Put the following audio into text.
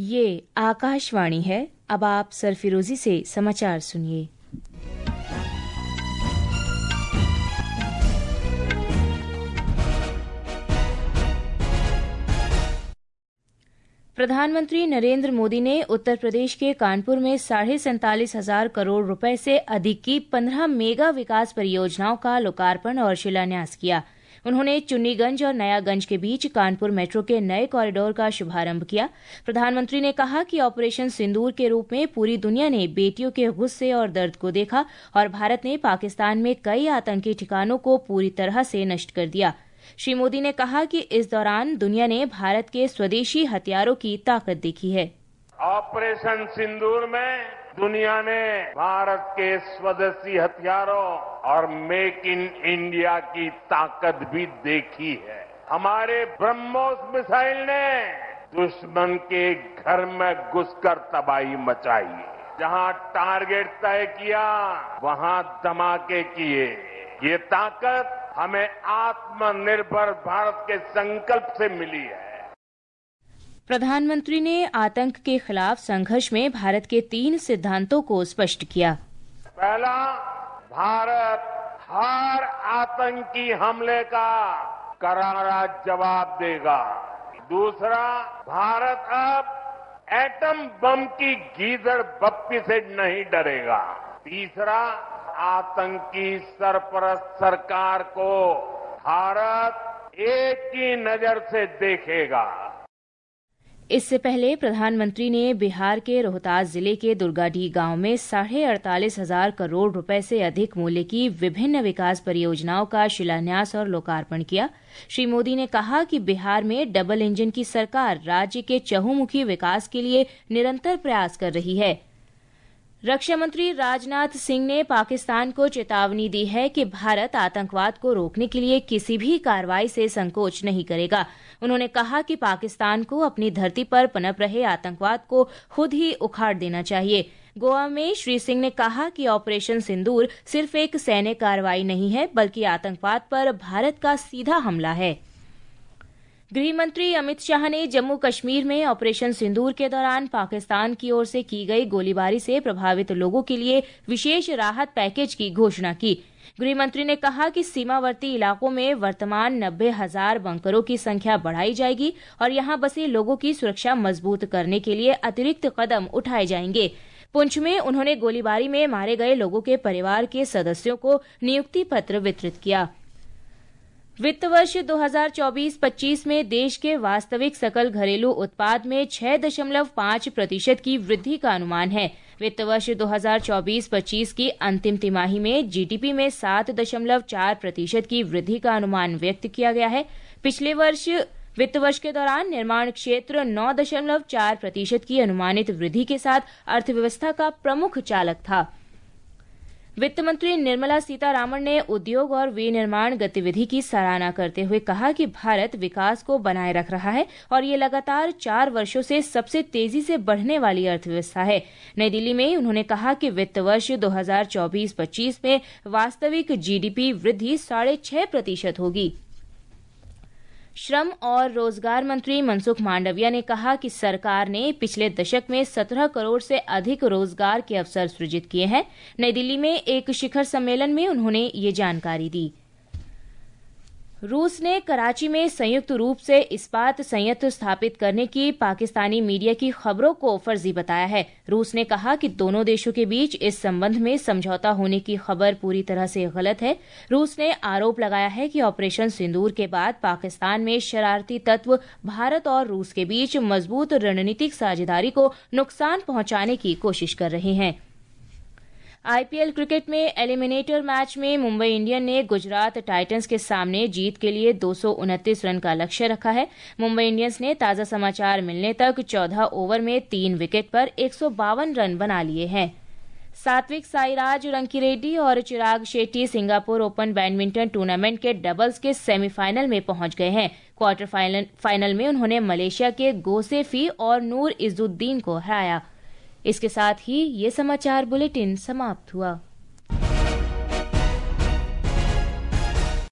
ये आकाशवाणी है। अब आप सरफिरोजी से समाचार सुनिए। प्रधानमंत्री नरेंद्र मोदी ने उत्तर प्रदेश के कानपुर में 47,500 करोड़ रुपए से अधिक की 15 मेगा विकास परियोजनाओं का लोकार्पण और शिलान्यास किया। उन्होंने चुन्नीगंज और नयागंज के बीच कानपुर मेट्रो के नए कॉरिडोर का शुभारंभ किया। प्रधानमंत्री ने कहा कि ऑपरेशन सिंदूर के रूप में पूरी दुनिया ने बेटियों के गुस्से और दर्द को देखा और भारत ने पाकिस्तान में कई आतंकी ठिकानों को पूरी तरह से नष्ट कर दिया। श्री मोदी ने कहा कि इस दौरान दुनिया ने भारत के स्वदेशी हथियारों की ताकत देखी है। ऑपरेशन सिंदूर में दुनिया ने भारत के स्वदेशी हथियारों और मेक इन इंडिया की ताकत भी देखी है। हमारे ब्रह्मोस मिसाइल ने दुश्मन के घर में घुसकर तबाही मचाई। जहां टारगेट तय किया वहां धमाके किए। ये ताकत हमें आत्मनिर्भर भारत के संकल्प से मिली है। प्रधानमंत्री ने आतंक के खिलाफ संघर्ष में भारत के 3 सिद्धांतों को स्पष्ट किया। पहला, भारत हर आतंकी हमले का करारा जवाब देगा। दूसरा, भारत अब एटम बम की गीदड़ बप्पी से नहीं डरेगा। तीसरा, आतंकी सरपरस्त सरकार को भारत एक ही नजर से देखेगा। इससे पहले प्रधानमंत्री ने बिहार के रोहतास जिले के दुर्गाडीह गांव में 48,500 करोड़ रुपए से अधिक मूल्य की विभिन्न विकास परियोजनाओं का शिलान्यास और लोकार्पण किया। श्री मोदी ने कहा कि बिहार में डबल इंजन की सरकार राज्य के चहुमुखी विकास के लिए निरंतर प्रयास कर रही है। रक्षा मंत्री राजनाथ सिंह ने पाकिस्तान को चेतावनी दी है कि भारत आतंकवाद को रोकने के लिए किसी भी कार्रवाई से संकोच नहीं करेगा। उन्होंने कहा कि पाकिस्तान को अपनी धरती पर पनप रहे आतंकवाद को खुद ही उखाड़ देना चाहिए। गोवा में श्री सिंह ने कहा कि ऑपरेशन सिंदूर सिर्फ एक सैन्य कार्रवाई नहीं है, बल्कि आतंकवाद पर भारत का सीधा हमला है। गृह मंत्री अमित शाह ने जम्मू कश्मीर में ऑपरेशन सिंदूर के दौरान पाकिस्तान की ओर से की गई गोलीबारी से प्रभावित लोगों के लिए विशेष राहत पैकेज की घोषणा की। गृह मंत्री ने कहा कि सीमावर्ती इलाकों में वर्तमान 90,000 बंकरों की संख्या बढ़ाई जाएगी और यहां बसे लोगों की सुरक्षा मजबूत करने के लिए अतिरिक्त कदम उठाए जाएंगे। पुंछ में उन्होंने गोलीबारी में मारे गए लोगों के परिवार के सदस्यों को नियुक्ति पत्र वितरित किया। वित्त वर्ष 2024-25 में देश के वास्तविक सकल घरेलू उत्पाद में 6.5% की वृद्धि का अनुमान है। वित्त वर्ष 2024-25 की अंतिम तिमाही में जीडीपी में 7.4% की वृद्धि का अनुमान व्यक्त किया गया है। पिछले वित्त वर्ष के दौरान निर्माण क्षेत्र 9.4% की अनुमानित वृद्धि के साथ अर्थव्यवस्था का प्रमुख चालक था। वित्त मंत्री निर्मला सीतारामन ने उद्योग और विनिर्माण गतिविधि की सराहना करते हुए कहा कि भारत विकास को बनाए रख रहा है और ये लगातार 4 वर्षों से सबसे तेजी से बढ़ने वाली अर्थव्यवस्था है। नई दिल्ली में उन्होंने कहा कि वित्त वर्ष 2024-25 में वास्तविक जीडीपी वृद्धि 6.5% होगी। श्रम और रोजगार मंत्री मनसुख मांडविया ने कहा कि सरकार ने पिछले दशक में 17 करोड़ से अधिक रोजगार के अवसर सृजित किए हैं। नई दिल्ली में एक शिखर सम्मेलन में उन्होंने ये जानकारी दी। रूस ने कराची में संयुक्त रूप से इस्पात संयंत्र स्थापित करने की पाकिस्तानी मीडिया की खबरों को फर्जी बताया है। रूस ने कहा कि दोनों देशों के बीच इस संबंध में समझौता होने की खबर पूरी तरह से गलत है। रूस ने आरोप लगाया है कि ऑपरेशन सिंदूर के बाद पाकिस्तान में शरारती तत्व भारत और रूस के बीच मजबूत रणनीतिक साझेदारी को नुकसान पहुंचाने की कोशिश कर रहे हैं। आईपीएल क्रिकेट में एलिमिनेटर मैच में मुंबई इंडियन ने गुजरात टाइटंस के सामने जीत के लिए 229 रन का लक्ष्य रखा है। मुंबई इंडियंस ने ताजा समाचार मिलने तक 14 ओवर में 3 विकेट पर 152 रन बना लिए हैं। सात्विक साईराज रंकीरेड्डी और Chirag Shetty Singapore Open badminton tournament के डबल्स के सेमीफाइनल में पहुंच गए हैं। क्वार्टर फाइनल में उन्होंने मलेशिया के गोसेफी और नूर इजुद्दीन को हराया। इसके साथ ही ये समाचार बुलेटिन समाप्त हुआ।